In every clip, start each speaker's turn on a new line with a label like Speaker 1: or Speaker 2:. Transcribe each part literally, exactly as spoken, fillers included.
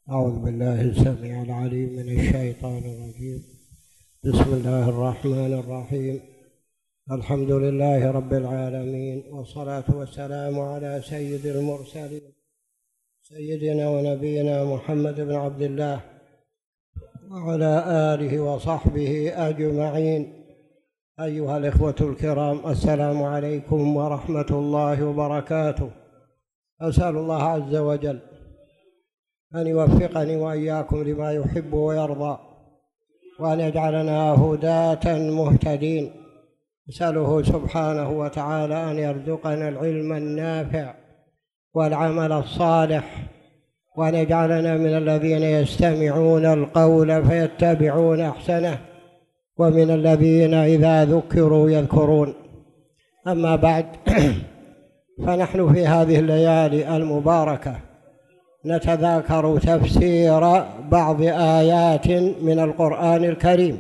Speaker 1: أعوذ بالله السميع العليم من الشيطان الرجيم. بسم الله الرحمن الرحيم. الحمد لله رب العالمين، والصلاة والسلام على سيد المرسلين سيدنا ونبينا محمد بن عبد الله وعلى آله وصحبه أجمعين. أيها الإخوة الكرام، السلام عليكم ورحمة الله وبركاته. أسأل الله عز وجل أن يوفقني وإياكم لما يحب ويرضى، وأن يجعلنا هداة مهتدين. أسأله سبحانه وتعالى أن يرزقنا العلم النافع والعمل الصالح، وأن يجعلنا من الذين يستمعون القول فيتبعون أحسنه، ومن الذين إذا ذكروا يذكرون. أما بعد، فنحن في هذه الليالي المباركة نتذاكر تفسير بعض آيات من القرآن الكريم،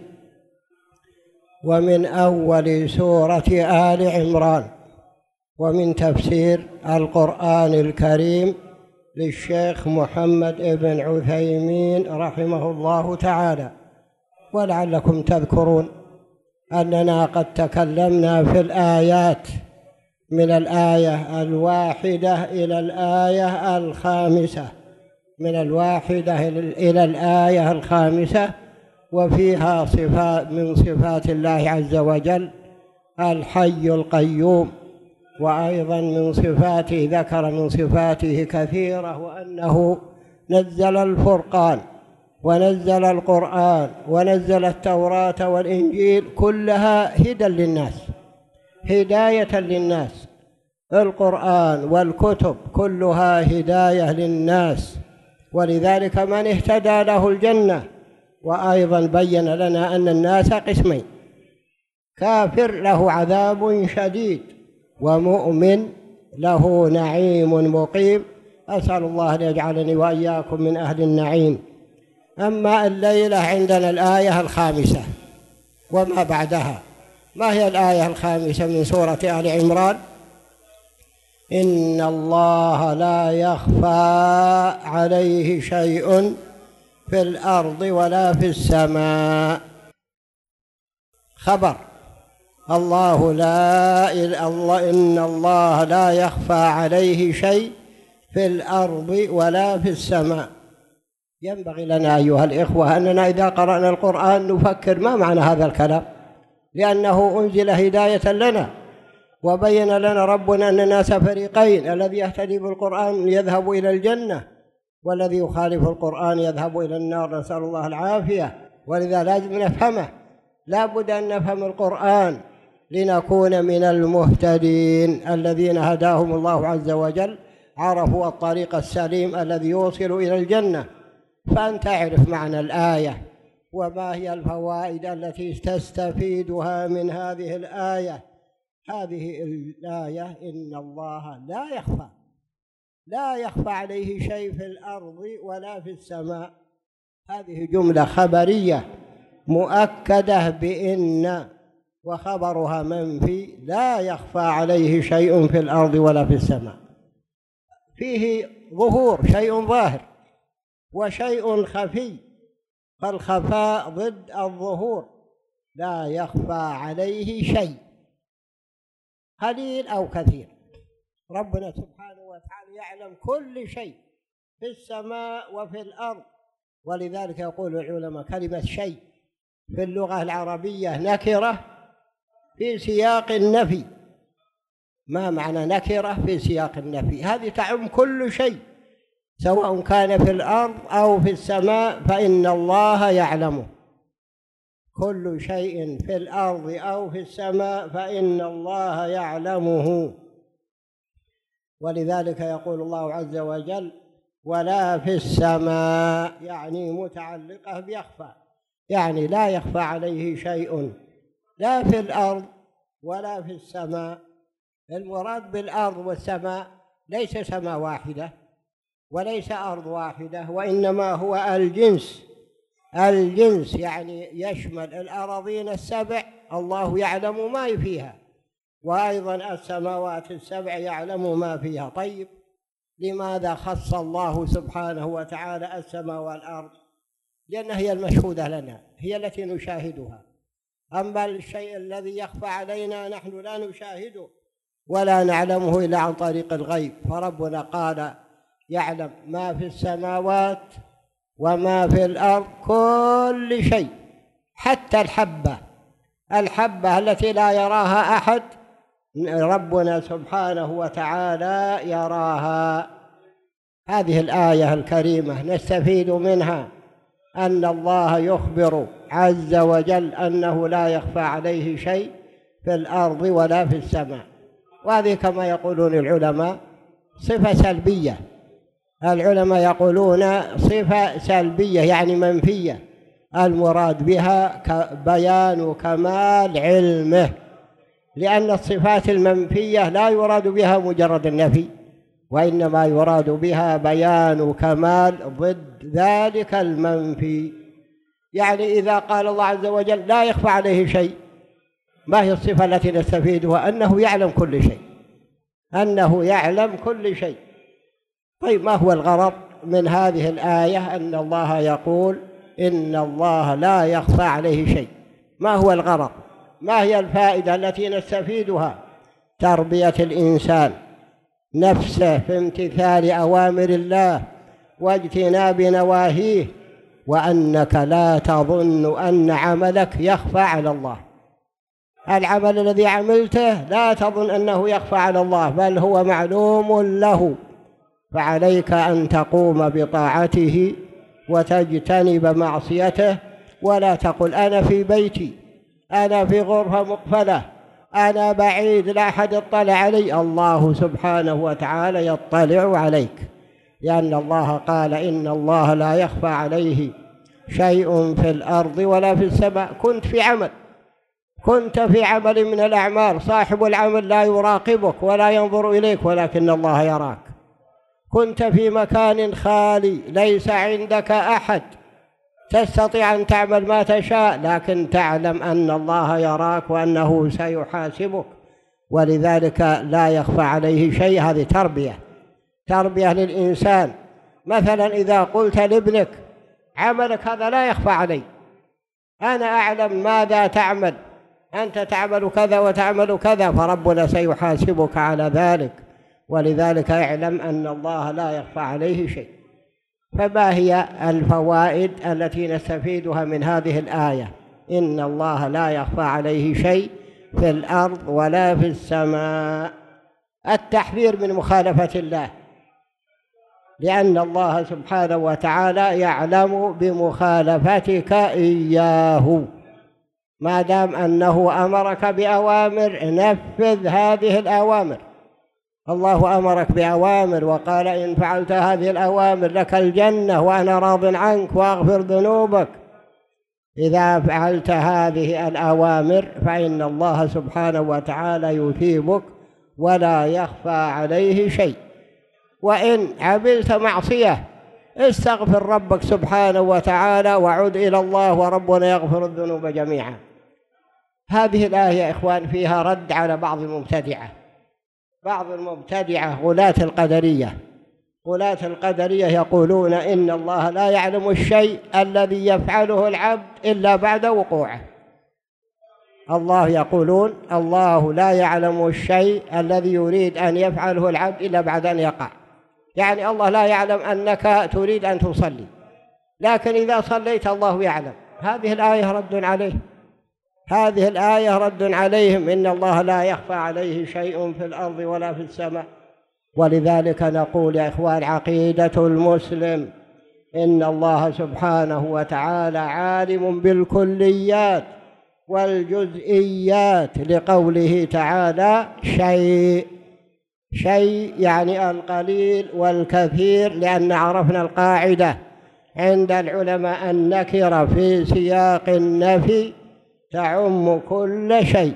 Speaker 1: ومن أول سورة آل عمران، ومن تفسير القرآن الكريم للشيخ محمد بن عثيمين رحمه الله تعالى. ولعلكم تذكرون أننا قد تكلمنا في الآيات من الآية الواحدة إلى الآية الخامسة من الواحدة إلى الآية الخامسة وفيها صفات من صفات الله عز وجل الحي القيوم، وأيضا من صفاته ذكر من صفاته كثيرة، وأنه نزل الفرقان ونزل القرآن ونزل التوراة والإنجيل، كلها هدى للناس، هداية للناس. القرآن والكتب كلها هداية للناس، ولذلك من اهتدى له الجنة. وأيضا بين لنا أن الناس قسمين: كافر له عذاب شديد، ومؤمن له نعيم مقيم. أسأل الله أن يجعلني وإياكم من أهل النعيم. أما الليلة عندنا الآية الخامسة وما بعدها. ما هي الآية الخامسة من سورة آل عمران؟ إن الله لا يخفى عليه شيء في الأرض ولا في السماء. خبر: الله لا الله إن الله لا يخفى عليه شيء في الأرض ولا في السماء. ينبغي لنا أيها الإخوة أننا إذا قرأنا القرآن نفكر ما معنى هذا الكلام، لأنه أنزل هداية لنا، وبين لنا ربنا أن الناس فريقين: الذي يهتدي بالقرآن يذهب إلى الجنة، والذي يخالف القرآن يذهب إلى النار، نسأل الله العافية. ولذا لازم نفهمه، لا بد أن نفهم القرآن لنكون من المهتدين الذين هداهم الله عز وجل، عرفوا الطريق السليم الذي يوصل إلى الجنة. فأنت تعرف معنى الآية وما هي الفوائد التي تستفيدها من هذه الآية. هذه الآية: إن الله لا يخفى لا يخفى عليه شيء في الأرض ولا في السماء. هذه جملة خبرية مؤكدة بإن، وخبرها منفي: لا يخفى عليه شيء في الأرض ولا في السماء. فيه ظهور، شيء ظاهر، وشيء خفي، فالخفاء ضد الظهور. لا يخفى عليه شيء، قليل أو كثير. ربنا سبحانه وتعالى يعلم كل شيء في السماء وفي الأرض. ولذلك يقول العلماء كلمة شيء في اللغة العربية نكرة في سياق النفي. ما معنى نكرة في سياق النفي؟ هذه تعم كل شيء، سواء كان في الأرض أو في السماء، فإن الله يعلمه. كل شيء في الأرض أو في السماء فإن الله يعلمه. ولذلك يقول الله عز وجل: ولا في السماء، يعني متعلقة بيخفى، يعني لا يخفى عليه شيء لا في الأرض ولا في السماء. المراد بالأرض والسماء ليس سماء واحدة وليس أرض واحدة، وإنما هو الجنس. الجنس يعني يشمل الأراضين السبع، الله يعلم ما فيها، وأيضا السماوات السبع يعلم ما فيها. طيب، لماذا خص الله سبحانه وتعالى السماء والأرض؟ لأنها هي المشهودة لنا، هي التي نشاهدها. أما الشيء الذي يخفى علينا نحن لا نشاهده ولا نعلمه إلا عن طريق الغيب. فربنا قال يعلم ما في السماوات وما في الأرض، كل شيء، حتى الحبة الحبة التي لا يراها أحد ربنا سبحانه وتعالى يراها. هذه الآية الكريمة نستفيد منها أن الله يخبر عز وجل أنه لا يخفى عليه شيء في الأرض ولا في السماء. وهذه كما يقولون العلماء صفة سلبية. العلماء يقولون صفة سلبية يعني منفية، المراد بها بيان كمال علمه، لأن الصفات المنفية لا يراد بها مجرد النفي، وإنما يراد بها بيان كمال ضد ذلك المنفي. يعني إذا قال الله عز وجل لا يخفى عليه شيء، ما هي الصفة التي نستفيدها؟ أنه يعلم كل شيء، أنه يعلم كل شيء. طيب ما هو الغرض من هذه الآية أن الله يقول إن الله لا يخفى عليه شيء؟ ما هو الغرض؟ ما هي الفائدة التي نستفيدها؟ تربية الإنسان نفسه في امتثال أوامر الله واجتناب نواهيه، وأنك لا تظن أن عملك يخفى على الله. العمل الذي عملته لا تظن أنه يخفى على الله، بل هو معلوم له، فعليك أن تقوم بطاعته وتجتنب معصيته، ولا تقل أنا في بيتي، أنا في غرفة مقفلة، أنا بعيد لا أحد اطلع علي. الله سبحانه وتعالى يطلع عليك، لأن الله قال إن الله لا يخفى عليه شيء في الأرض ولا في السماء. كنت في عمل كنت في عمل من الأعمال، صاحب العمل لا يراقبك ولا ينظر إليك، ولكن الله يراك. كنت في مكان خالي ليس عندك أحد، تستطيع أن تعمل ما تشاء، لكن تعلم أن الله يراك وأنه سيحاسبك، ولذلك لا يخفى عليه شيء. هذه تربية تربية للإنسان. مثلا إذا قلت لابنك عملك هذا لا يخفى علي، أنا أعلم ماذا تعمل، أنت تعمل كذا وتعمل كذا، فربنا سيحاسبك على ذلك، ولذلك اعلم أن الله لا يخفى عليه شيء. فما هي الفوائد التي نستفيدها من هذه الآية؟ إن الله لا يخفى عليه شيء في الأرض ولا في السماء. التحذير من مخالفة الله، لأن الله سبحانه وتعالى يعلم بمخالفتك إياه، ما دام أنه أمرك بأوامر نفذ هذه الأوامر. الله أمرك بأوامر وقال إن فعلت هذه الأوامر لك الجنة وأنا راض عنك وأغفر ذنوبك. إذا فعلت هذه الأوامر فإن الله سبحانه وتعالى يثيبك ولا يخفى عليه شيء. وإن عملت معصية استغفر ربك سبحانه وتعالى وعد إلى الله، وربنا يغفر الذنوب جميعا. هذه الآية يا إخوان فيها رد على بعض المبتدعة. بعض المبتدعة غلاة القدرية غلاة القدرية يقولون إن الله لا يعلم الشيء الذي يفعله العبد إلا بعد وقوعه. الله يقولون الله لا يعلم الشيء الذي يريد أن يفعله العبد إلا بعد أن يقع. يعني الله لا يعلم أنك تريد أن تصلي، لكن إذا صليت الله يعلم. هذه الآية رد عليه هذه الآية رد عليهم، إن الله لا يخفى عليه شيء في الأرض ولا في السماء. ولذلك نقول يا إخوان عقيدة المسلم إن الله سبحانه وتعالى عالم بالكليات والجزئيات، لقوله تعالى شيء شيء يعني القليل والكثير، لأن عرفنا القاعدة عند العلماء النكرة في سياق النفي تعم كل شيء.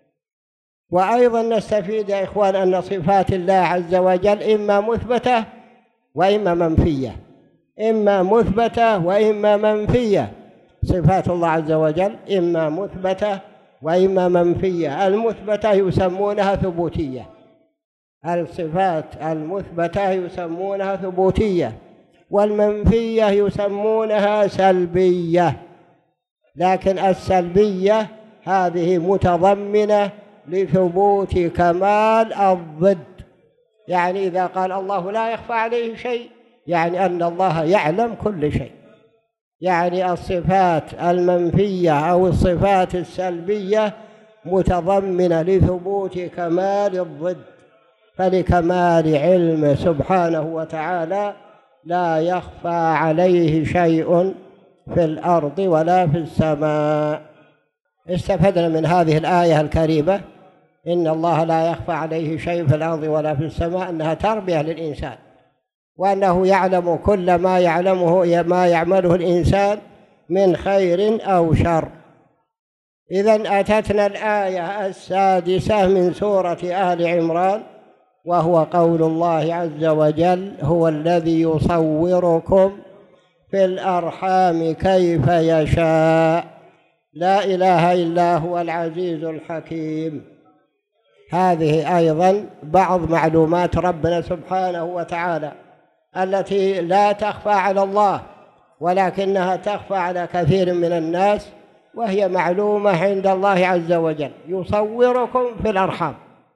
Speaker 1: وأيضا نستفيد يا إخوان أن صفات الله عز وجل إما مثبتة وإما منفية إما مثبتة وإما منفية. صفات الله عز وجل إما مثبتة وإما منفية. المثبتة يسمونها ثبوتية، الصفات المثبتة يسمونها ثبوتية، والمنفية يسمونها سلبية، لكن السلبية هذه متضمنة لثبوت كمال الضد. يعني إذا قال الله لا يخفى عليه شيء، يعني أن الله يعلم كل شيء. يعني الصفات المنفية أو الصفات السلبية متضمنة لثبوت كمال الضد، فلكمال علمه سبحانه وتعالى لا يخفى عليه شيء في الأرض ولا في السماء. استفدنا من هذه الآية الكريمة إن الله لا يخفى عليه شيء في الأرض ولا في السماء أنها تربية للإنسان، وأنه يعلم كل ما يعلمه ما يعمله الإنسان من خير أو شر. إذن أتتنا الآية السادسة من سورة آل عمران، وهو قول الله عز وجل: هو الذي يصوركم في الأرحام كيف يشاء لا إله إلا هو العزيز الحكيم. هذه أيضا بعض معلومات ربنا سبحانه وتعالى التي لا تخفى على الله، ولكنها تخفى على كثير من الناس، وهي معلومة عند الله عز وجل: يصوركم في الأرحام،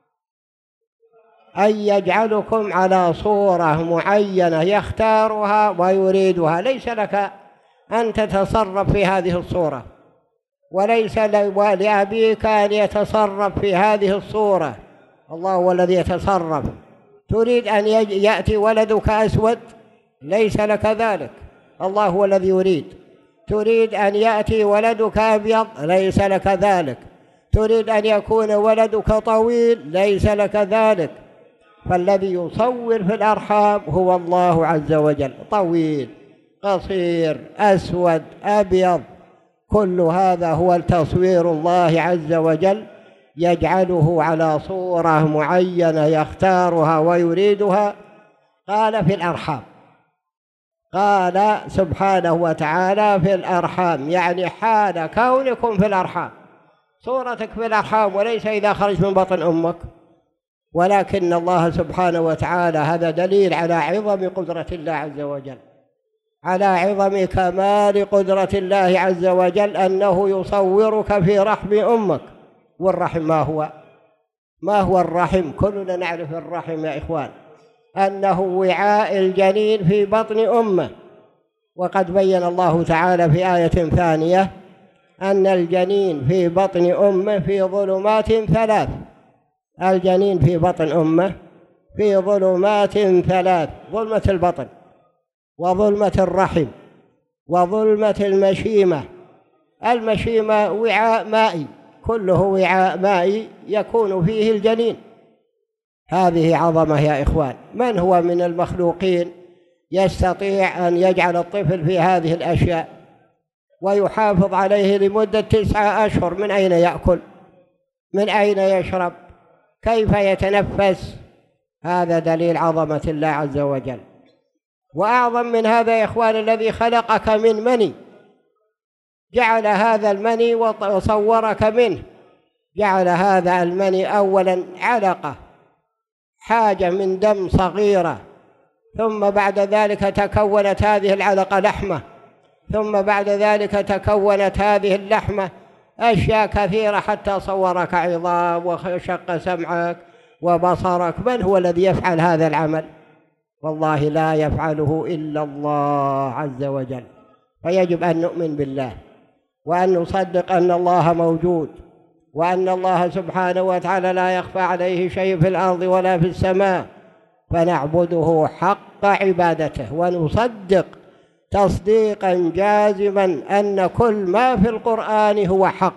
Speaker 1: أي يجعلكم على صورة معينة يختارها ويريدها، ليس لك أن تتصرف في هذه الصورة، وليس لأبيك أن يتصرف في هذه الصورة، الله هو الذي يتصرف. تريد أن يأتي ولدك أسود، ليس لك ذلك، الله هو الذي يريد. تريد أن يأتي ولدك أبيض، ليس لك ذلك. تريد أن يكون ولدك طويل، ليس لك ذلك. فالذي يصور في الأرحام هو الله عز وجل، طويل، قصير، أسود، أبيض، كل هذا هو تصوير الله عز وجل، يجعله على صورة معينة يختارها ويريدها. قال في الأرحام، قال سبحانه وتعالى في الأرحام، يعني حال كونكم في الأرحام، صورتك في الأرحام، وليس إذا خرجت من بطن أمك. ولكن الله سبحانه وتعالى هذا دليل على عظم قدرة الله عز وجل، على عظم كمال قدرة الله عز وجل، أنه يصورك في رحم أمك. والرحم ما هو؟ ما هو الرحم؟ كلنا نعرف الرحم يا إخوان، أنه وعاء الجنين في بطن أمه. وقد بين الله تعالى في آية ثانية أن الجنين في بطن أمه في ظلمات ثلاث. الجنين في بطن أمه في ظلمات ثلاث: ظلمة البطن، وظلمة الرحم، وظلمة المشيمة. المشيمة وعاء مائي، كله وعاء مائي يكون فيه الجنين. هذه عظمة يا إخوان. من هو من المخلوقين يستطيع أن يجعل الطفل في هذه الأشياء ويحافظ عليه لمدة تسعة أشهر؟ من أين يأكل؟ من أين يشرب؟ كيف يتنفس؟ هذا دليل عظمة الله عز وجل. وأعظم من هذا يا إخوان الذي خلقك من مني، جعل هذا المني وصورك منه. جعل هذا المني أولا علقة، حاجة من دم صغيرة، ثم بعد ذلك تكونت هذه العلقة لحمة، ثم بعد ذلك تكونت هذه اللحمة أشياء كثيرة حتى صورك عظام وشق سمعك وبصرك. من هو الذي يفعل هذا العمل؟ والله لا يفعله إلا الله عز وجل. فيجب أن نؤمن بالله، وأن نصدق أن الله موجود، وأن الله سبحانه وتعالى لا يخفى عليه شيء في الأرض ولا في السماء، فنعبده حق عبادته، ونصدق تصديقا جازما أن كل ما في القرآن هو حق.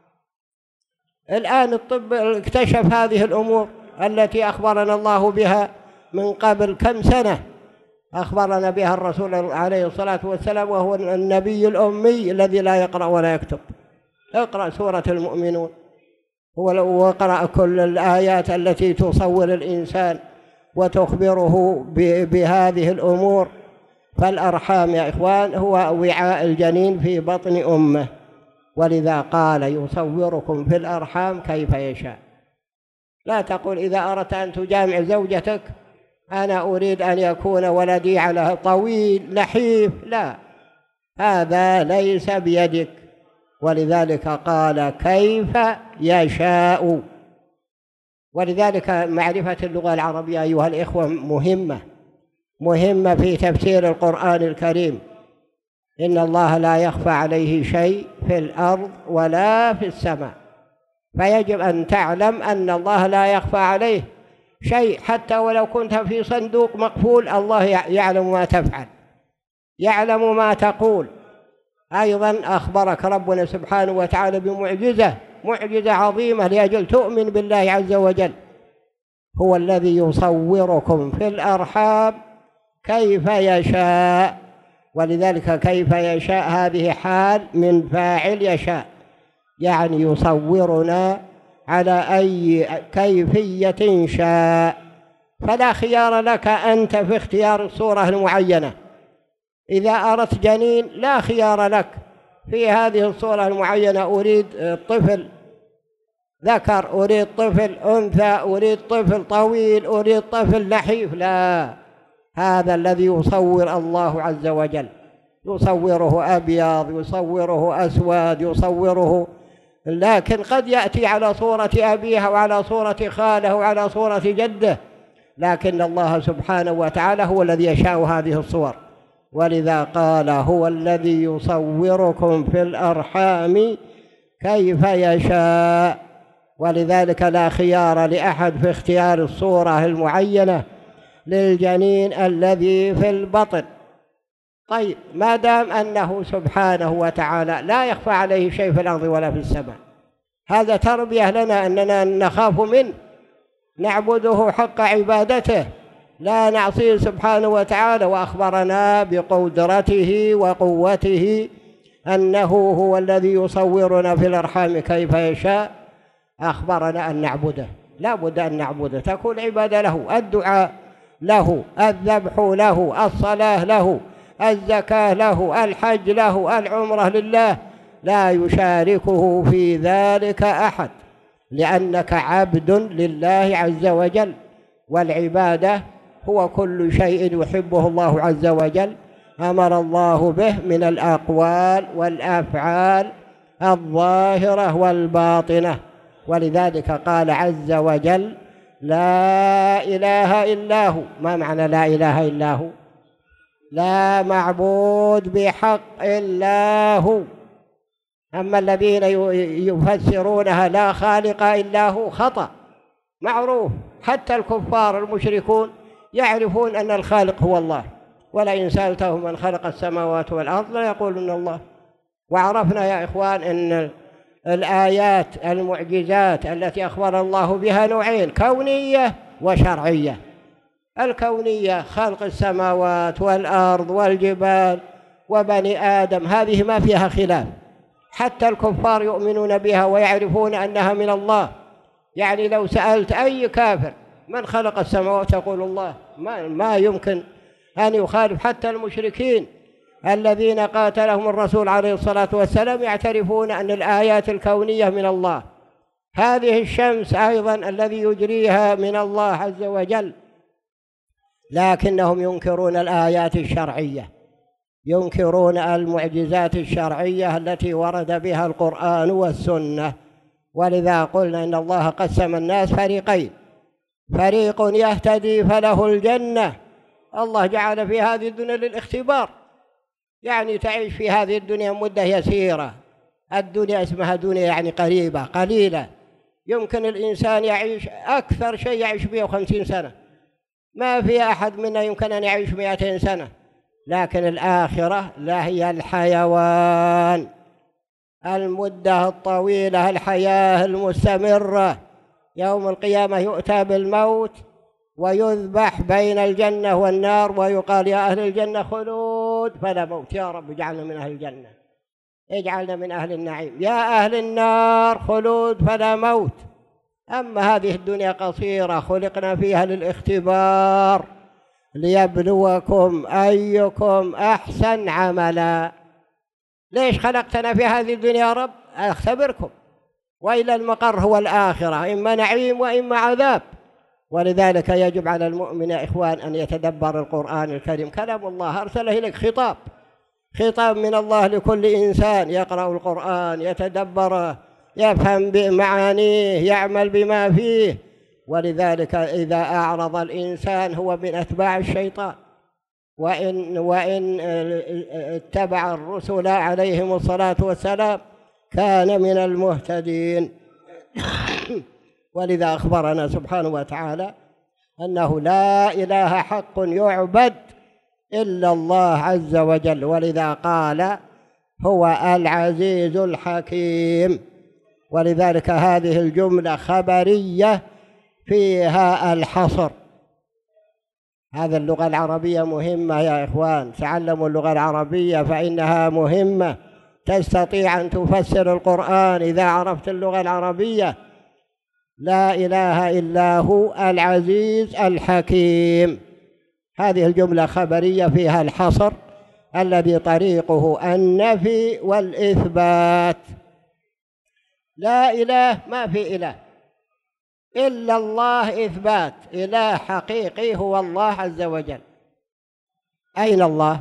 Speaker 1: الآن الطب اكتشف هذه الأمور التي أخبرنا الله بها من قبل كم سنة، أخبرنا بها الرسول عليه الصلاة والسلام، وهو النبي الأمي الذي لا يقرأ ولا يكتب. اقرأ سورة المؤمنون، هو وقرأ كل الآيات التي تصور الإنسان وتخبره بهذه الأمور. فالأرحام يا إخوان هو وعاء الجنين في بطن أمه، ولذا قال: يصوركم في الأرحام كيف يشاء. لا تقول إذا أردت أن تجامع زوجتك أنا أريد أن يكون ولدي على طويل نحيف، لا، هذا ليس بيدك. ولذلك قال كيف يشاء. ولذلك معرفة اللغة العربية أيها الإخوة مهمة مهمة في تفسير القرآن الكريم. إن الله لا يخفى عليه شيء في الأرض ولا في السماء، فيجب أن تعلم أن الله لا يخفى عليه شيء، حتى ولو كنت في صندوق مقفول الله يعلم ما تفعل، يعلم ما تقول. أيضا أخبرك ربنا سبحانه وتعالى بمعجزة معجزة عظيمة لأجل تؤمن بالله عز وجل. هو الذي يصوركم في الأرحام كيف يشاء. ولذلك كيف يشاء هذه حال من فاعل يشاء، يعني يصورنا على أي كيفية شاء، فلا خيار لك أنت في اختيار الصورة المعينة. إذا أردت جنين لا خيار لك في هذه الصورة المعينة، أريد طفل ذكر، أريد طفل أنثى، أريد طفل طويل، أريد طفل نحيف، لا، هذا الذي يصور الله عز وجل، يصوره أبيض، يصوره أسود، يصوره، لكن قد يأتي على صورة أبيه وعلى صورة خاله وعلى صورة جده، لكن الله سبحانه وتعالى هو الذي يشاء هذه الصور. ولذا قال هو الذي يصوركم في الأرحام كيف يشاء. ولذلك لا خيار لأحد في اختيار الصورة المعينة للجنين الذي في البطن. طيب، ما دام أنه سبحانه وتعالى لا يخفى عليه شيء في الأرض ولا في السماء، هذا تربية لنا أننا نخاف منه، نعبده حق عبادته، لا نعصيه سبحانه وتعالى. وأخبرنا بقدرته وقوته أنه هو الذي يصورنا في الأرحام كيف يشاء. أخبرنا أن نعبده، لا بد أن نعبده، تكون عبادة له، الدعاء له، الذبح له، الصلاة له، الزكاة له، الحج له، العمرة لله، لا يشاركه في ذلك أحد، لأنك عبد لله عز وجل. والعبادة هو كل شيء يحبه الله عز وجل أمر الله به من الأقوال والأفعال الظاهرة والباطنة. ولذلك قال عز وجل لا إله إلا هو. ما معنى لا إله إلا هو؟ لا معبود بحق إلا هو. أما الذين يفسرونها لا خالق إلا هو خطأ معروف، حتى الكفار المشركون يعرفون أن الخالق هو الله، ولئن سألتهم من خلق السماوات والأرض لا يقولون الله. وعرفنا يا إخوان أن الآيات المعجزات التي أخبر الله بها نوعين، كونية وشرعية. الكونية خلق السماوات والأرض والجبال وبني آدم، هذه ما فيها خلاف، حتى الكفار يؤمنون بها ويعرفون أنها من الله. يعني لو سألت أي كافر من خلق السماوات يقول الله، ما, ما يمكن أن يخالف. حتى المشركين الذين قاتلهم الرسول عليه الصلاة والسلام يعترفون أن الآيات الكونية من الله. هذه الشمس أيضا الذي يجريها من الله عز وجل، لكنهم ينكرون الآيات الشرعية، ينكرون المعجزات الشرعية التي ورد بها القرآن والسنة. ولذا قلنا إن الله قسم الناس فريقين، فريق يهتدي فله الجنة. الله جعل في هذه الدنيا للاختبار، يعني تعيش في هذه الدنيا مدة يسيرة، الدنيا اسمها دنيا يعني قريبة قليلة، يمكن الإنسان يعيش أكثر شيء يعيش مئة وخمسين سنة، ما في أحد منا يمكن أن يعيش مئتين سنة. لكن الآخرة لا، هي الحيوان، المدة الطويلة، الحياة المستمرة. يوم القيامة يؤتى بالموت ويذبح بين الجنة والنار ويقال يا أهل الجنة خلود فلا موت، يا رب اجعلنا من أهل الجنة، اجعلنا من أهل النعيم. يا أهل النار خلود فلا موت. أما هذه الدنيا قصيرة خلقنا فيها للاختبار ليبلوكم أيكم أحسن عملا. ليش خلقتنا في هذه الدنيا يا رب؟ أختبركم، وإلى المقر هو الآخرة، إما نعيم وإما عذاب. ولذلك يجب على المؤمن يا إخوان أن يتدبر القرآن الكريم، كلام الله أرسله إليك، خطاب خطاب من الله لكل إنسان يقرأ القرآن، يتدبره، يفهم بمعانيه، يعمل بما فيه. ولذلك إذا أعرض الإنسان هو من أتباع الشيطان، وإن, وإن اتبع الرسل عليهم الصلاة والسلام كان من المهتدين. ولذا أخبرنا سبحانه وتعالى أنه لا إله حق يعبد إلا الله عز وجل، ولذا قال هو العزيز الحكيم. ولذلك هذه الجملة خبرية فيها الحصر. هذا اللغة العربية مهمة يا إخوان، تعلموا اللغة العربية فإنها مهمة، تستطيع أن تفسر القرآن إذا عرفت اللغة العربية. لا إله إلا هو العزيز الحكيم، هذه الجملة خبرية فيها الحصر الذي طريقه النفي والإثبات. لا إله ما في إله إلا الله، إثبات إله حقيقي هو الله عز وجل. أين الله؟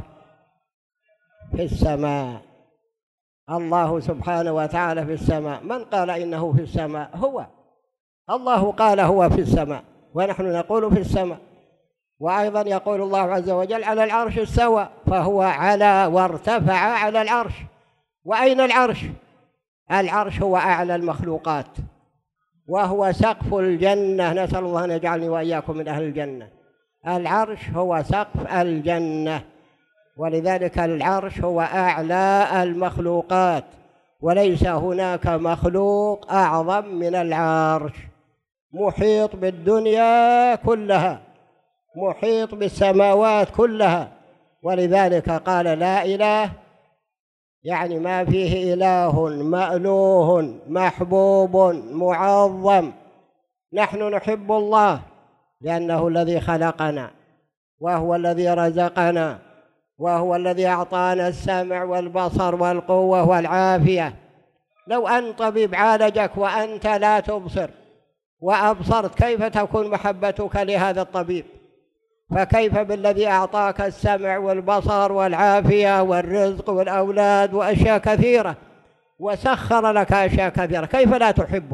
Speaker 1: في السماء، الله سبحانه وتعالى في السماء. من قال إنه في السماء؟ هو الله قال هو في السماء، ونحن نقول في السماء. وأيضا يقول الله عز وجل على العرش استوى، فهو على وارتفع على العرش. وأين العرش؟ العرش هو أعلى المخلوقات، وهو سقف الجنة، نسأل الله أن يجعلني وإياكم من أهل الجنة. العرش هو سقف الجنة، ولذلك العرش هو أعلى المخلوقات، وليس هناك مخلوق أعظم من العرش، محيط بالدنيا كلها، محيط بالسماوات كلها. ولذلك قال لا إله، يعني ما فيه إله مألوه محبوب معظم. نحن نحب الله لأنه الذي خلقنا، وهو الذي رزقنا، وهو الذي أعطانا السمع والبصر والقوة والعافية. لو أن طبيب عالجك وأنت لا تبصر وأبصرت، كيف تكون محبتك لهذا الطبيب؟ فكيف بالذي أعطاك السمع والبصر والعافية والرزق والأولاد وأشياء كثيرة، وسخر لك أشياء كثيرة، كيف لا تحبه؟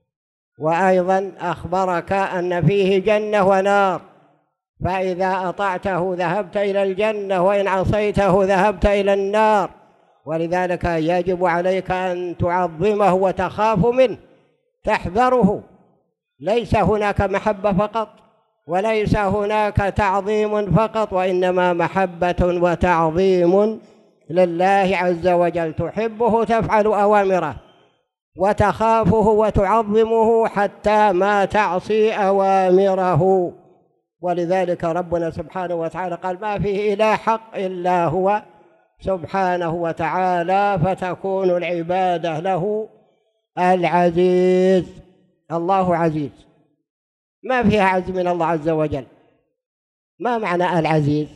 Speaker 1: وأيضا أخبرك أن فيه جنة ونار، فإذا أطعته ذهبت إلى الجنة، وإن عصيته ذهبت إلى النار. ولذلك يجب عليك أن تعظمه وتخاف منه، تحذره. ليس هناك محبة فقط، وليس هناك تعظيم فقط، وإنما محبة وتعظيم لله عز وجل. تحبه تفعل أوامره، وتخافه وتعظمه حتى ما تعصي أوامره. ولذلك ربنا سبحانه وتعالى قال ما فيه إله حق إلا هو سبحانه وتعالى، فتكون العبادة له العزيز. الله عزيز، ما فيها عز من الله عز وجل. ما معنى العزيز؟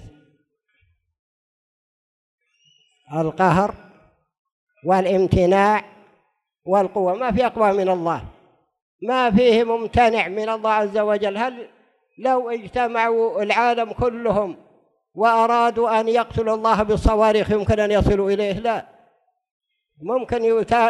Speaker 1: القهر والامتناع والقوة، ما في أقوى من الله، ما فيه ممتنع من الله عز وجل. هل لو اجتمعوا العالم كلهم وأرادوا أن يقتلوا الله بالصواريخ يمكن أن يصلوا إليه؟ لا. ممكن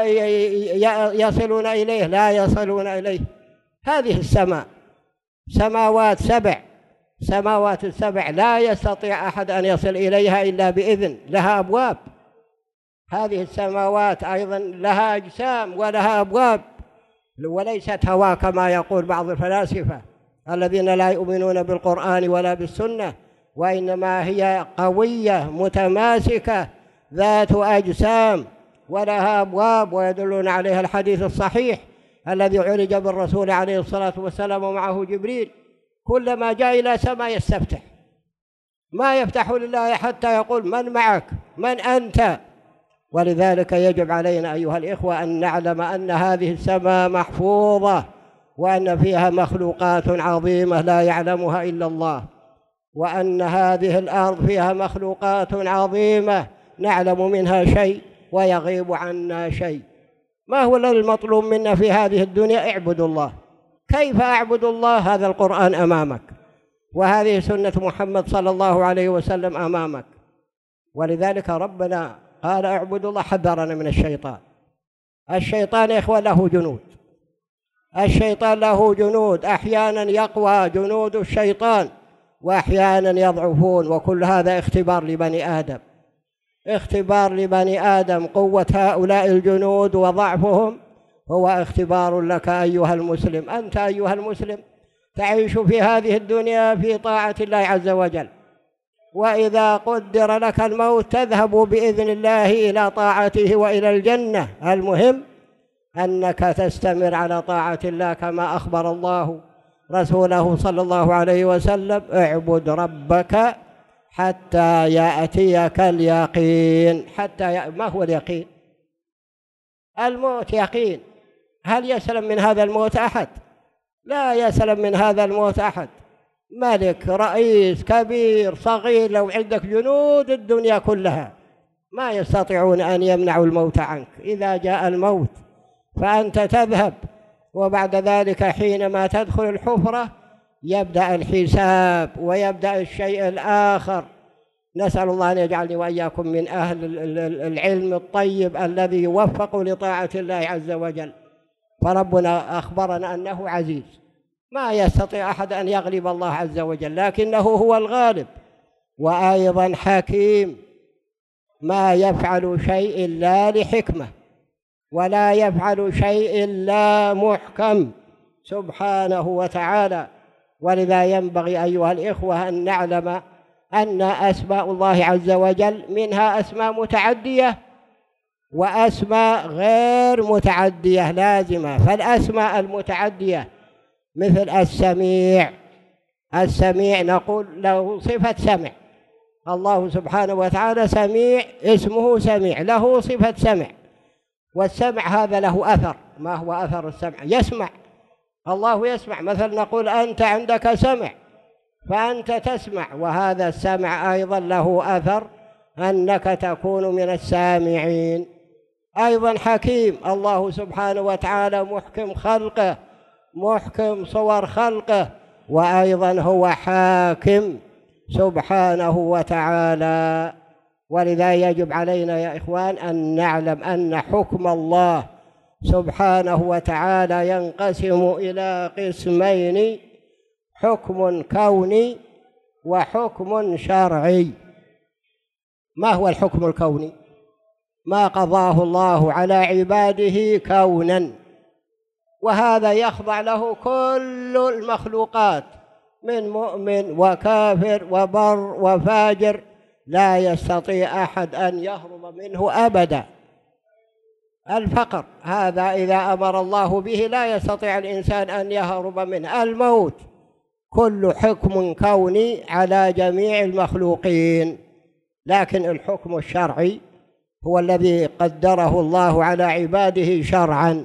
Speaker 1: يصلون إليه؟ لا يصلون إليه. هذه السماء سماوات سبع، سماوات السبع لا يستطيع أحد أن يصل إليها إلا بإذن، لها أبواب. هذه السماوات أيضا لها أجسام ولها أبواب، وليست هواء كما يقول بعض الفلاسفة الذين لا يؤمنون بالقرآن ولا بالسنة، وإنما هي قوية متماسكة ذات أجسام ولها أبواب، ويدلون عليها الحديث الصحيح الذي عرج بالرسول عليه الصلاة والسلام ومعه جبريل، كلما جاء إلى سماء يستفتح، ما يفتح لله حتى يقول من معك؟ من أنت؟ ولذلك يجب علينا أيها الإخوة أن نعلم أن هذه السماء محفوظة، وأن فيها مخلوقات عظيمة لا يعلمها إلا الله، وأن هذه الأرض فيها مخلوقات عظيمة نعلم منها شيء ويغيب عنا شيء. ما هو المطلوب منا في هذه الدنيا؟ اعبدوا الله. كيف أعبد الله؟ هذا القرآن أمامك، وهذه سنة محمد صلى الله عليه وسلم أمامك. ولذلك ربنا قال اعبدوا الله، حذرنا من الشيطان. الشيطان يا إخوة له جنود، الشيطان له جنود، أحيانا يقوى جنود الشيطان وأحيانا يضعفون، وكل هذا اختبار لبني آدم، اختبار لبني آدم. قوة هؤلاء الجنود وضعفهم هو اختبار لك أيها المسلم. أنت أيها المسلم تعيش في هذه الدنيا في طاعة الله عز وجل، وإذا قدر لك الموت تذهب بإذن الله إلى طاعته وإلى الجنة. المهم أنك تستمر على طاعة الله كما أخبر الله رسوله صلى الله عليه وسلم: اعبد ربك حتى يأتيك اليقين. حتى ي... ما هو اليقين؟ الموت يقين. هل يسلم من هذا الموت أحد؟ لا يسلم من هذا الموت أحد. ملك، رئيس، كبير، صغير، لو عندك جنود الدنيا كلها ما يستطيعون أن يمنعوا الموت عنك. إذا جاء الموت فأنت تذهب، وبعد ذلك حينما تدخل الحفرة يبدأ الحساب ويبدأ الشيء الآخر. نسأل الله أن يجعلني وإياكم من أهل العلم الطيب الذي يوفق لطاعة الله عز وجل. فربنا أخبرنا أنه عزيز، ما يستطيع أحد أن يغلب الله عز وجل، لكنه هو الغالب. وأيضا حكيم، ما يفعل شيء إلا لحكمة، ولا يفعل شيء إلا محكم سبحانه وتعالى. ولذا ينبغي أيها الإخوة أن نعلم أن أسماء الله عز وجل منها أسماء متعدية وأسماء غير متعدية لازمة. فالأسماء المتعدية مثل السميع، السميع نقول له صفة سمع، الله سبحانه وتعالى سميع، اسمه سميع، له صفة سمع. والسمع هذا له أثر. ما هو أثر السمع؟ يسمع، الله يسمع. مثل نقول أنت عندك سمع، فأنت تسمع، وهذا السمع أيضا له أثر أنك تكون من السامعين. أيضا حكيم، الله سبحانه وتعالى محكم خلقه، محكم صور خلقه، وأيضا هو حاكم سبحانه وتعالى. ولذا يجب علينا يا إخوان أن نعلم أن حكم الله سبحانه وتعالى ينقسم إلى قسمين: حكم كوني وحكم شرعي. ما هو الحكم الكوني؟ ما قضاه الله على عباده كونا، وهذا يخضع له كل المخلوقات من مؤمن وكافر وبر وفاجر، لا يستطيع أحد أن يهرب منه أبدا. الفقر هذا إذا أمر الله به لا يستطيع الإنسان أن يهرب منه. الموت كل حكم كوني على جميع المخلوقين. لكن الحكم الشرعي هو الذي قدره الله على عباده شرعا.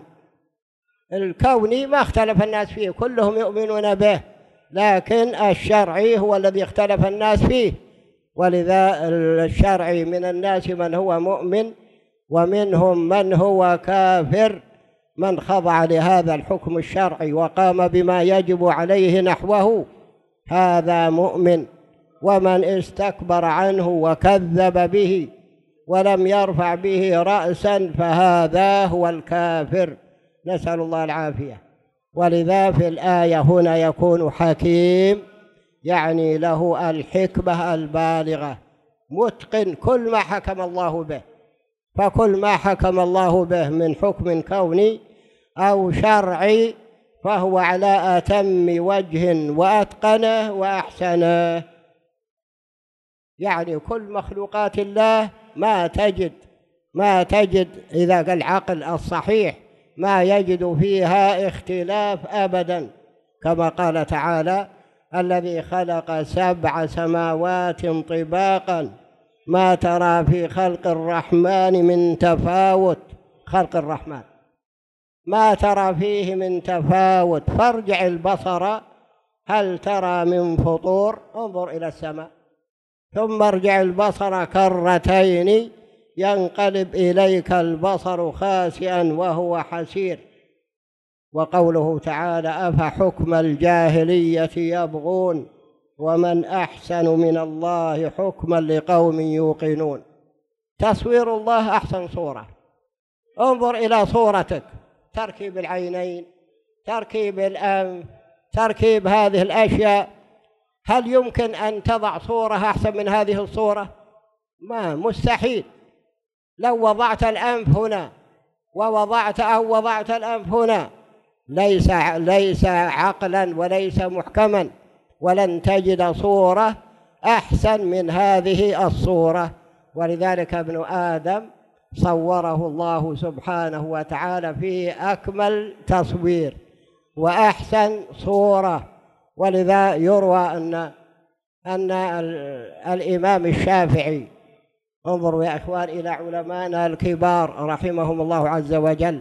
Speaker 1: الكوني ما اختلف الناس فيه، كلهم يؤمنون به، لكن الشرعي هو الذي اختلف الناس فيه. ولذا الشرعي من الناس من هو مؤمن، ومنهم من هو كافر. من خضع لهذا الحكم الشرعي وقام بما يجب عليه نحوه هذا مؤمن، ومن استكبر عنه وكذب به ولم يرفع به رأسا فهذا هو الكافر، نسأل الله العافية. ولذا في الآية هنا يكون حكيم، يعني له الحكمة البالغة، متقن كل ما حكم الله به. فكل ما حكم الله به من حكم كوني أو شرعي فهو على أتم وجه وأتقنه وأحسنه. يعني كل مخلوقات الله ما تجد ما تجد إذا قال العقل الصحيح ما يجد فيها اختلاف أبدا، كما قال تعالى: الذي خلق سبع سماوات طباقا ما ترى في خلق الرحمن من تفاوت. خلق الرحمن ما ترى فيه من تفاوت، فارجع البصر هل ترى من فطور، انظر إلى السماء ثم ارجع البصر كرتين ينقلب إليك البصر خاسئا وهو حسير. وقوله تعالى أفحكم الجاهلية يبغون ومن أحسن من الله حكما لقوم يوقنون. تصوير الله أحسن صورة. انظر إلى صورتك، تركيب العينين، تركيب الأنف، تركيب هذه الأشياء، هل يمكن أن تضع صورة أحسن من هذه الصورة؟ ما مستحيل. لو وضعت الأنف هنا ووضعت أو وضعت الأنف هنا ليس ليس عقلا وليس محكما، ولن تجد صورة أحسن من هذه الصورة. ولذلك ابن آدم صوره الله سبحانه وتعالى في أكمل تصوير وأحسن صورة. ولذا يروى أن أن الإمام الشافعي، انظروا يا إخوان إلى علمائنا الكبار رحمهم الله عز وجل،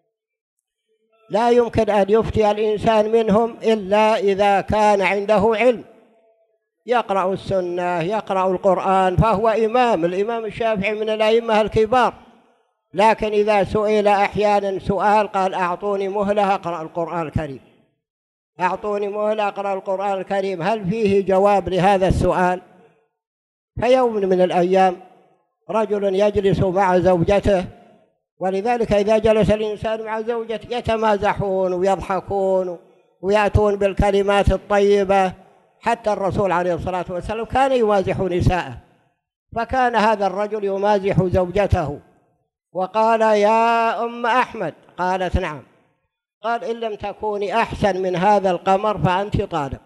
Speaker 1: لا يمكن أن يفتي الإنسان منهم إلا إذا كان عنده علم، يقرأ السنة يقرأ القرآن، فهو إمام. الإمام الشافعي من الأئمة الكبار، لكن إذا سئل أحيانا سؤال قال أعطوني مهلة أقرأ القرآن الكريم، أعطوني مهلة أقرأ القرآن الكريم. هل فيه جواب لهذا السؤال؟ فيوم من الأيام رجل يجلس مع زوجته، ولذلك إذا جلس الإنسان مع زوجته يتمازحون ويضحكون ويأتون بالكلمات الطيبة. حتى الرسول عليه الصلاة والسلام كان يمازح نساءه، فكان هذا الرجل يمازح زوجته وقال يا أم أحمد، قالت نعم، قال إن لم تكوني أحسن من هذا القمر فأنت طالق.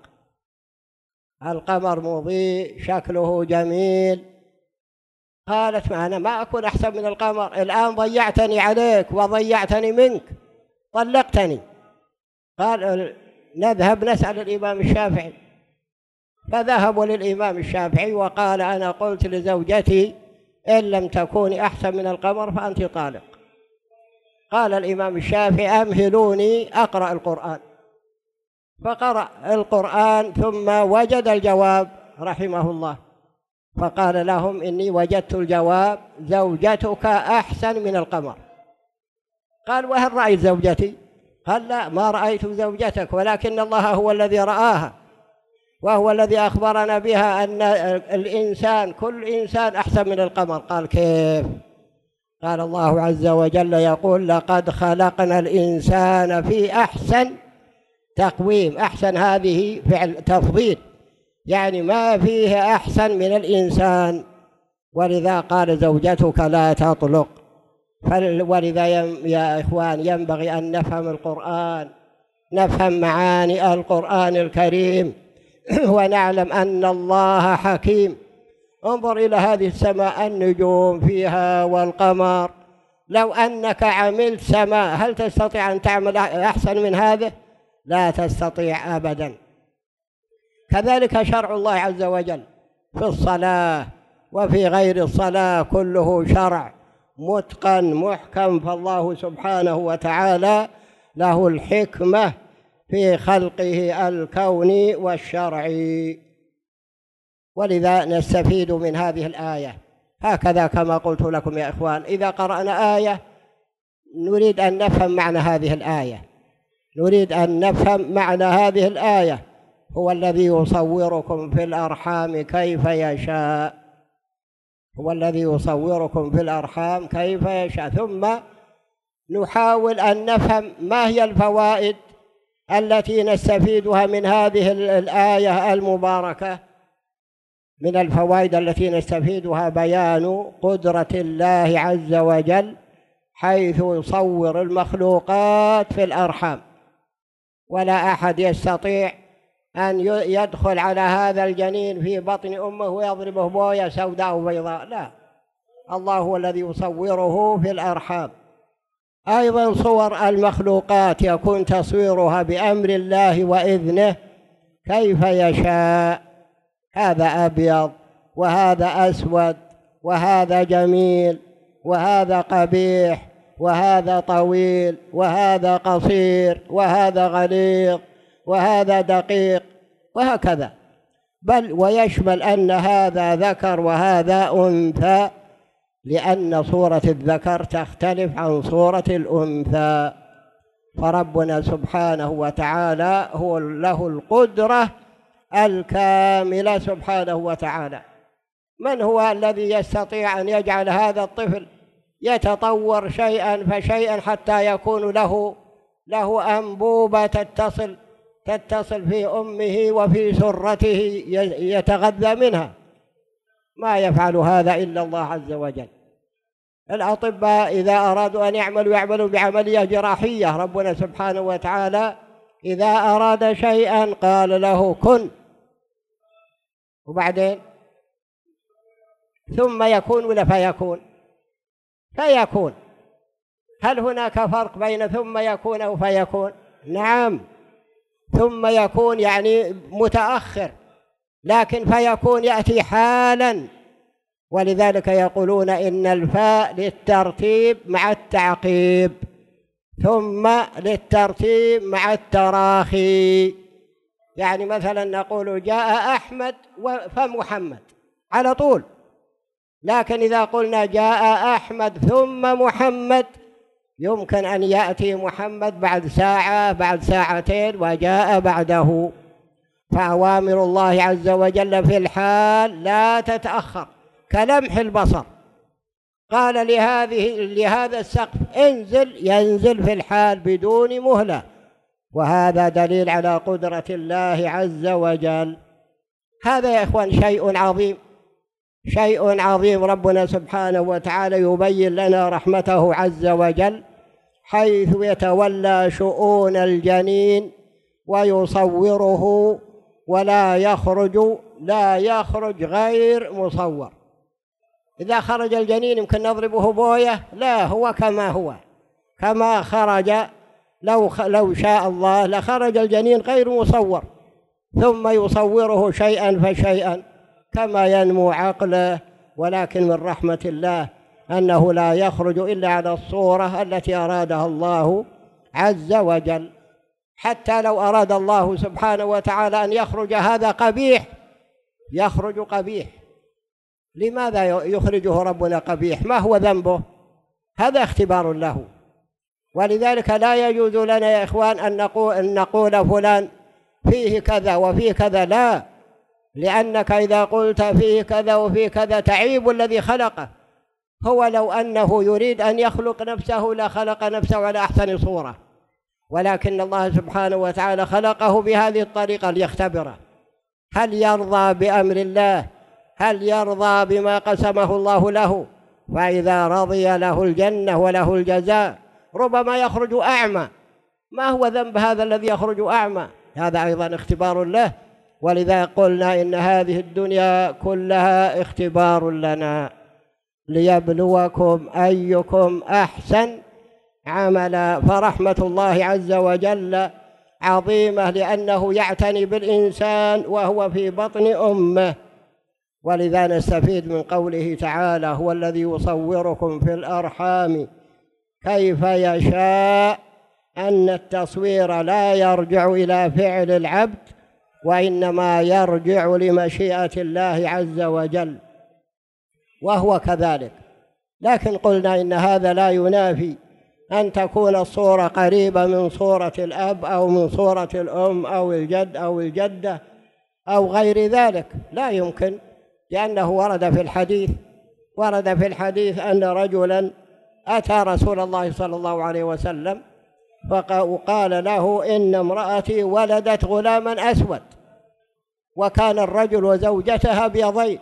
Speaker 1: القمر مضيء شكله جميل. قالت ما أنا ما أكون أحسن من القمر، الآن ضيعتني عليك وضيعتني منك، طلقتني. قال نذهب نسأل الإمام الشافعي. فذهبوا للإمام الشافعي وقال أنا قلت لزوجتي إن لم تكوني أحسن من القمر فأنت طالق. قال الإمام الشافعي أمهلوني أقرأ القرآن. فقرأ القرآن ثم وجد الجواب رحمه الله، فقال لهم إني وجدت الجواب، زوجتك أحسن من القمر. قال وهل رأيت زوجتي؟ قال لا ما رأيت زوجتك، ولكن الله هو الذي رآها وهو الذي أخبرنا بها أن الإنسان كل إنسان أحسن من القمر. قال كيف؟ قال الله عز وجل يقول لقد خلقنا الإنسان في أحسن تقويم. أحسن هذه فعل تفضيل، يعني ما فيه أحسن من الإنسان. ولذا قال زوجتك لا تطلق. ولذا يا إخوان ينبغي أن نفهم القرآن، نفهم معاني القرآن الكريم ونعلم أن الله حكيم. انظر إلى هذه السماء، النجوم فيها والقمر، لو أنك عملت سماء هل تستطيع أن تعمل أحسن من هذا؟ لا تستطيع أبدا. كذلك شرع الله عز وجل في الصلاة وفي غير الصلاة كله شرع متقن محكم، فالله سبحانه وتعالى له الحكمة في خلقه الكوني والشرعي. ولذا نستفيد من هذه الآية هكذا كما قلت لكم يا إخوان، إذا قرأنا آية نريد أن نفهم معنى هذه الآية، نريد أن نفهم معنى هذه الآية. هو الذي يصوركم في الأرحام كيف يشاء، هو الذي يصوركم في الأرحام كيف يشاء. ثم نحاول أن نفهم ما هي الفوائد التي نستفيدها من هذه الآية المباركة. من الفوائد التي نستفيدها بيان قدرة الله عز وجل حيث يصور المخلوقات في الأرحام، ولا أحد يستطيع أن يدخل على هذا الجنين في بطن أمه ويضربه بوية سوداء أو بيضاء، لا، الله هو الذي يصوره في الأرحام. أيضا صور المخلوقات يكون تصويرها بأمر الله وإذنه كيف يشاء، هذا أبيض وهذا أسود وهذا جميل وهذا قبيح وهذا طويل وهذا قصير وهذا غليظ وهذا دقيق وهكذا. بل ويشمل أن هذا ذكر وهذا أنثى، لأن صورة الذكر تختلف عن صورة الأنثى. فربنا سبحانه وتعالى هو له القدرة الكاملة سبحانه وتعالى. من هو الذي يستطيع أن يجعل هذا الطفل يتطور شيئا فشيئا حتى يكون له له أنبوبة تتصل تتصل في أمه وفي سرته يتغذى منها؟ ما يفعل هذا إلا الله عز وجل. الأطباء إذا أرادوا أن يعملوا يعملوا بعملية جراحية. ربنا سبحانه وتعالى إذا أراد شيئا قال له كن، وبعدين ثم يكون ولا فيكون؟ فيكون. هل هناك فرق بين ثم يكون أو فيكون؟ نعم، ثم يكون يعني متأخر، لكن فيكون يأتي حالا. ولذلك يقولون إن الفاء للترتيب مع التعقيب، ثم للترتيب مع التراخي. يعني مثلا نقول جاء أحمد فمحمد على طول، لكن إذا قلنا جاء أحمد ثم محمد يمكن أن يأتي محمد بعد ساعة بعد ساعتين وجاء بعده. فأوامر الله عز وجل في الحال لا تتأخر كلمح البصر. قال لهذه لهذا السقف انزل، ينزل في الحال بدون مهلة، وهذا دليل على قدرة الله عز وجل. هذا يا إخوان شيء عظيم، شيء عظيم. ربنا سبحانه وتعالى يبين لنا رحمته عز وجل حيث يتولى شؤون الجنين ويصوره ولا يخرج لا يخرج غير مصور. إذا خرج الجنين يمكن نضربه بوية؟ لا، هو كما هو كما خرج. لو لو شاء الله لخرج الجنين غير مصور، ثم يصوره شيئا فشيئا كما ينمو عقله. ولكن من رحمة الله أنه لا يخرج إلا على الصورة التي أرادها الله عز وجل. حتى لو أراد الله سبحانه وتعالى أن يخرج هذا قبيح يخرج قبيح. لماذا يخرجه ربنا قبيح؟ ما هو ذنبه؟ هذا اختبار له. ولذلك لا يجوز لنا يا إخوان أن نقول, أن نقول فلان فيه كذا وفيه كذا، لا، لأنك إذا قلت فيه كذا وفيه كذا تعيب الذي خلقه. هو لو أنه يريد أن يخلق نفسه لخلق نفسه على أحسن صورة، ولكن الله سبحانه وتعالى خلقه بهذه الطريقة ليختبره. هل يرضى بأمر الله؟ هل يرضى بما قسمه الله له؟ فإذا رضي له الجنة وله الجزاء ربما يخرج أعمى. ما هو ذنب هذا الذي يخرج أعمى؟ هذا أيضا اختبار له. ولذا قلنا إن هذه الدنيا كلها اختبار لنا ليبلوكم أيكم أحسن عملا. فرحمة الله عز وجل عظيمة لأنه يعتني بالإنسان وهو في بطن أمه. ولذا نستفيد من قوله تعالى هو الذي يصوركم في الأرحام كيف يشاء، أن التصوير لا يرجع إلى فعل العبد وإنما يرجع لمشيئة الله عز وجل، وهو كذلك. لكن قلنا إن هذا لا ينافي أن تكون الصورة قريبة من صورة الأب أو من صورة الأم أو الجد أو الجدة أو غير ذلك، لا يمكن، لأنه ورد في الحديث ورد في الحديث أن رجلا أتى رسول الله صلى الله عليه وسلم وقال له إن امرأتي ولدت غلاما أسود، وكان الرجل وزوجته أبيضين،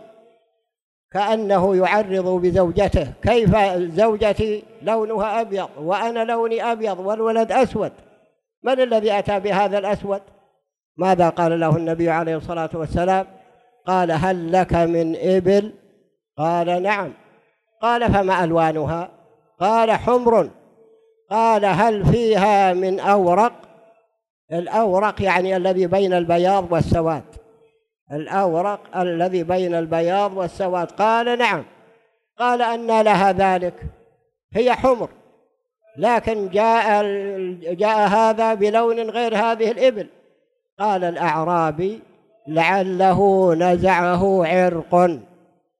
Speaker 1: كأنه يعرض بزوجته كيف زوجتي لونها أبيض وأنا لوني أبيض والولد أسود، من الذي أتى بهذا الأسود؟ ماذا قال له النبي عليه الصلاة والسلام؟ قال هل لك من إبل؟ قال نعم. قال فما ألوانها؟ قال حمر. قال هل فيها من أورق؟ الأورق يعني الذي بين البياض والسواد، الأورق الذي بين البياض والسواد. قال نعم. قال أنى لها ذلك؟ هي حمر، لكن جاء, جاء هذا بلون غير هذه الإبل. قال الأعرابي لعله نزعه عرق،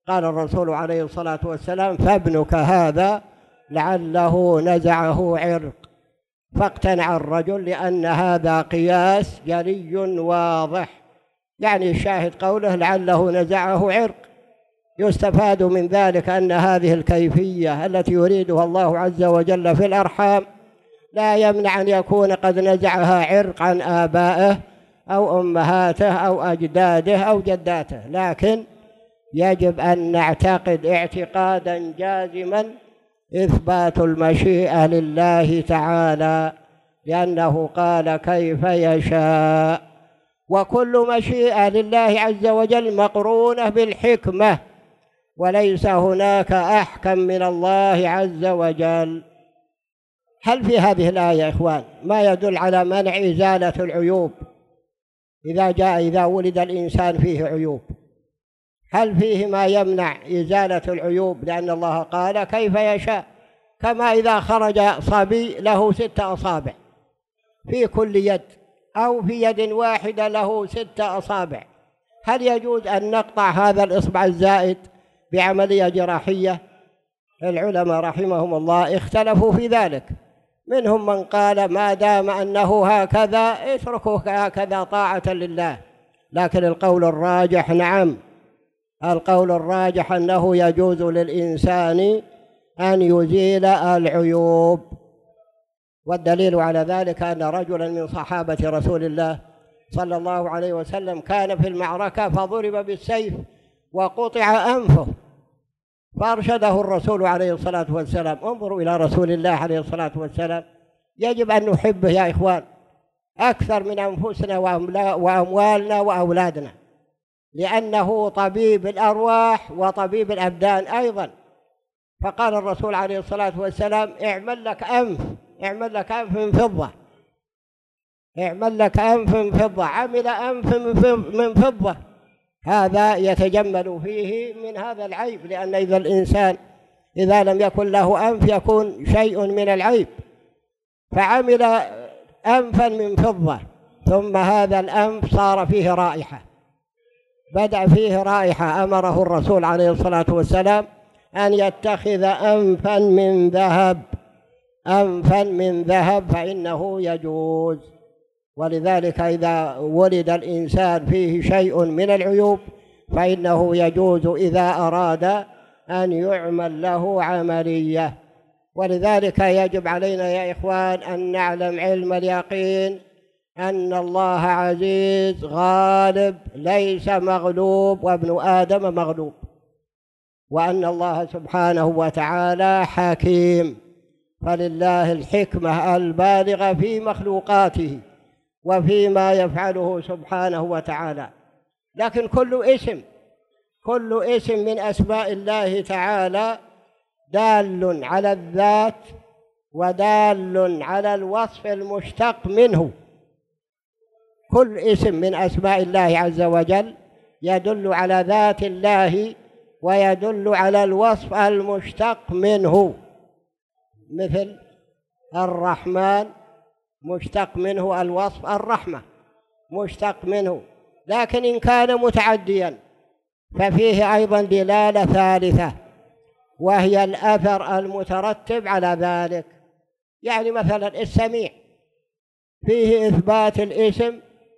Speaker 1: قال الرسول عليه الصلاة والسلام: فابنك هذا لعله نزعه عرق، فاقتنع الرجل لأن هذا قياس جلي واضح، يعني الشاهد قوله لعله نزعه عرق. يستفاد من ذلك أن هذه الكيفية التي يريدها الله عز وجل في الأرحام لا يمنع أن يكون قد نزعها عرق عن آبائه أو أمهاته أو أجداده أو جداته، لكن يجب أن نعتقد اعتقادا جازما إثبات المشيئة لله تعالى، لأنه قال كيف يشاء، وكل مشيئة لله عز وجل مقرونة بالحكمة، وليس هناك أحكم من الله عز وجل. هل في هذه الآية يا إخوان ما يدل على منع إزالة العيوب؟ إذا جاء إذا ولد الإنسان فيه عيوب، هل فيه ما يمنع إزالة العيوب؟ لأن الله قال كيف يشاء، كما إذا خرج صبي له ست أصابع في كل يد أو في يد واحدة له ست أصابع، هل يجوز أن نقطع هذا الإصبع الزائد بعملية جراحية؟ العلماء رحمهم الله اختلفوا في ذلك، منهم من قال ما دام أنه هكذا اتركه هكذا طاعة لله، لكن القول الراجح نعم، القول الراجح أنه يجوز للإنسان أن يزيل العيوب. والدليل على ذلك أن رجلا من صحابة رسول الله صلى الله عليه وسلم كان في المعركة فضرب بالسيف وقطع أنفه، فأرشده الرسول عليه الصلاة والسلام: انظروا إلى رسول الله عليه الصلاة والسلام، يجب أن نحبه يا إخوان أكثر من أنفسنا وأموالنا وأولادنا، لأنه طبيب الأرواح وطبيب الأبدان أيضا. فقال الرسول عليه الصلاة والسلام: اعمل لك أنف، اعمل لك أنف من فضة، اعمل لك أنف من فضة. عمل أنف من فضة، هذا يتجمل فيه من هذا العيب، لأن إذا الإنسان إذا لم يكن له أنف يكون شيء من العيب، فعمل أنفا من فضة، ثم هذا الأنف صار فيه رائحة، بدأ فيه رائحة، أمره الرسول عليه الصلاة والسلام أن يتخذ أنفا من ذهب، أنفا من ذهب فإنه يجوز. ولذلك إذا ولد الإنسان فيه شيء من العيوب فإنه يجوز إذا أراد أن يعمل له عملية. ولذلك يجب علينا يا إخوان أن نعلم علم اليقين أن الله عزيز غالب ليس مغلوب، وابن آدم مغلوب، وأن الله سبحانه وتعالى حكيم، فلله الحكمة البالغة في مخلوقاته وفيما يفعله سبحانه وتعالى. لكن كل اسم كل اسم من أسماء الله تعالى دال على الذات ودال على الوصف المشتق منه. كل اسم من أسماء الله عز وجل يدل على ذات الله ويدل على الوصف المشتق منه، مثل الرحمن مشتق منه الوصف الرحمة مشتق منه، لكن إن كان متعديا ففيه أيضا دلالة ثالثة وهي الأثر المترتب على ذلك. يعني مثلا السميع فيه إثبات الاسم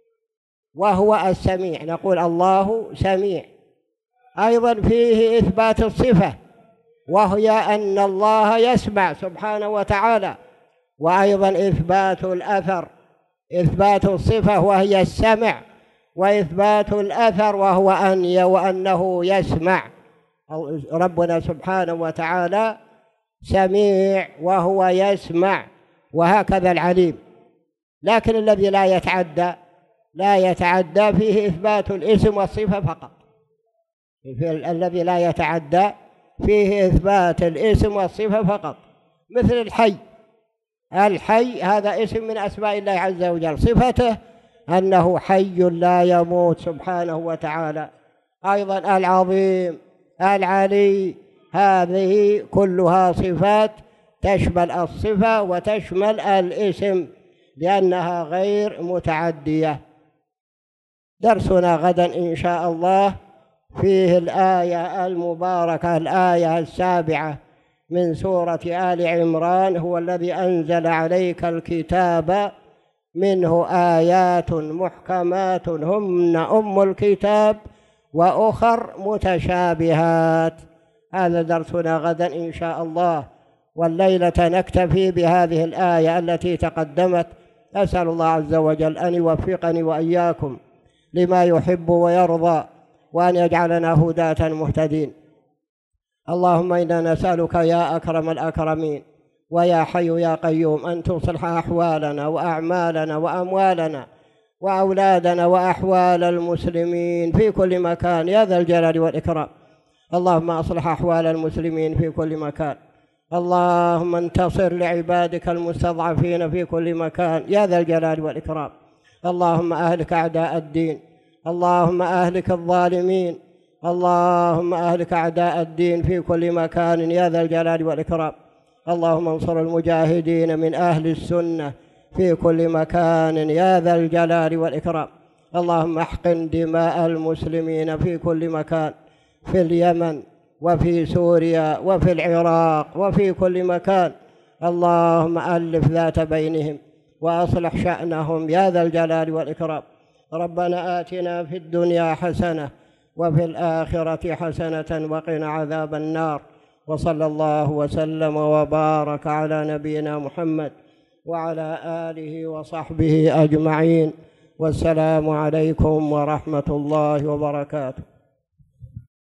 Speaker 1: وهو السميع، نقول الله سميع. أيضا فيه إثبات الصفة وهي أن الله يسمع سبحانه وتعالى، وأيضا إثبات الأثر، إثبات الصفة وهي السمع، وإثبات الأثر وهو أن وأنه يسمع. ربنا سبحانه وتعالى سميع وهو يسمع، وهكذا العليم. لكن الذي لا يتعدى لا يتعدى فيه إثبات الاسم والصفة فقط، الذي لا يتعدى فيه إثبات الاسم والصفة فقط، مثل الحي. الحي هذا اسم من أسماء الله عز وجل، صفته أنه حي لا يموت سبحانه وتعالى. أيضا العظيم، العلي، هذه كلها صفات تشمل الصفة وتشمل الاسم لأنها غير متعدية. درسنا غدا إن شاء الله فيه الآية المباركة الآية السابعة من سورة آل عمران: هو الذي أنزل عليك الكتاب منه آيات محكمات هن أم الكتاب وأخر متشابهات. هذا درسنا غدا إن شاء الله، والليلة نكتفي بهذه الآية التي تقدمت. أسأل الله عز وجل أن يوفقني وإياكم لما يحب ويرضى، وأن يجعلنا هداة مهتدين. اللهم إنا نسألك يا أكرم الأكرمين ويا حي يا قيوم أن تصلح أحوالنا وأعمالنا وأموالنا وأولادنا وأحوال المسلمين في كل مكان يا ذا الجلال والإكرام. اللهم أصلح أحوال المسلمين في كل مكان. اللهم انتصر لعبادك المستضعفين في كل مكان يا ذا الجلال والإكرام. اللهم أهلك أعداء الدين، اللهم أهلك الظالمين، اللهم أهلك أعداء الدين في كل مكان يا ذا الجلال والإكرام. اللهم انصر المجاهدين من أهل السنة في كل مكان يا ذا الجلال والإكرام. اللهم احقن دماء المسلمين في كل مكان، في اليمن وفي سوريا وفي العراق وفي كل مكان. اللهم ألف ذات بينهم وأصلح شأنهم يا ذا الجلال والإكرام. ربنا آتنا في الدنيا حسنة وفي الآخرة حسنة وقنا عذاب النار. وصلى الله وسلم وبارك على نبينا محمد وعلى آله وصحبه أجمعين. والسلام عليكم ورحمة الله وبركاته.